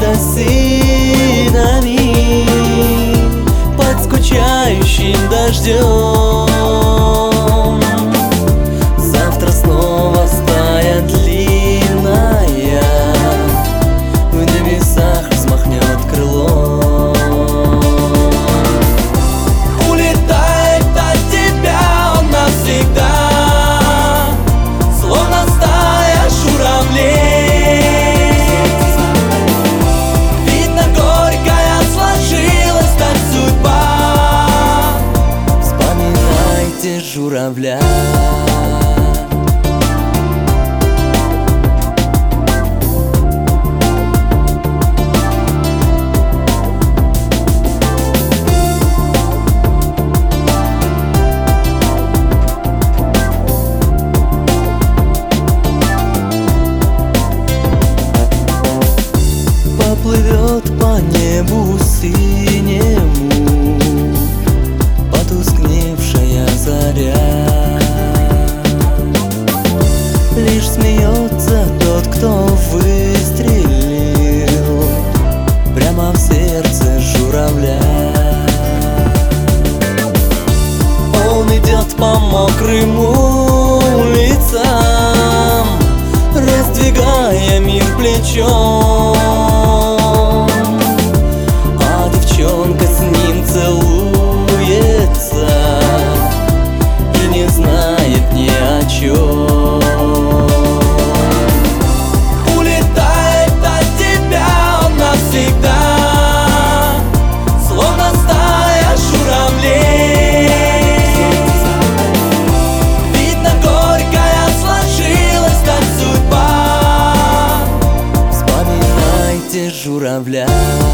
апельсинами под скучающим дождем. Завтра снова стая длинная в небесах взмахнет крылом. Улетает от тебя он навсегда, словно стая журавлей. Видно, горькая сложилась так судьба. Вспоминайте журавля. Плывет по небу синему потускневшая заря. Лишь смеется тот, кто выстрелил прямо в сердце журавля. Он идет по мокрым улицам, раздвигая мир плечом. Девчонка с ним целуется и не знает ни о чем. Улетает от тебя он навсегда, словно стая журавлей. Видно, горькая сложилась так судьба. Вспоминайте журавля.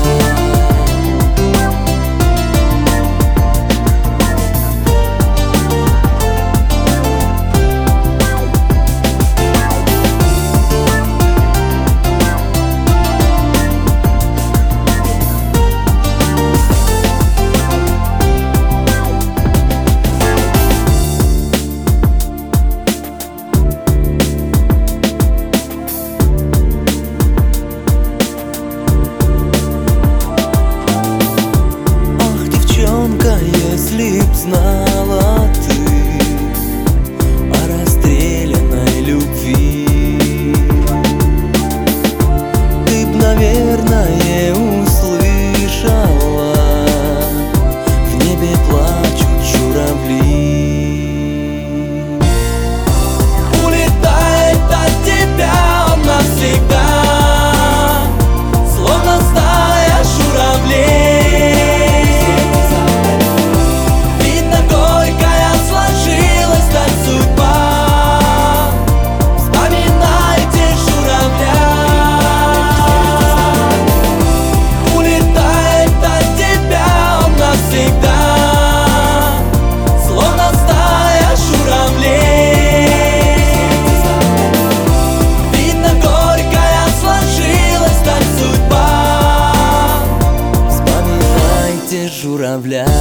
Если б знала ты о расстрелянной любви, ты б, наверное, услышала: в небе плачут журавли. Улетает от тебя он навсегда, словно стая журавлей. Журавля.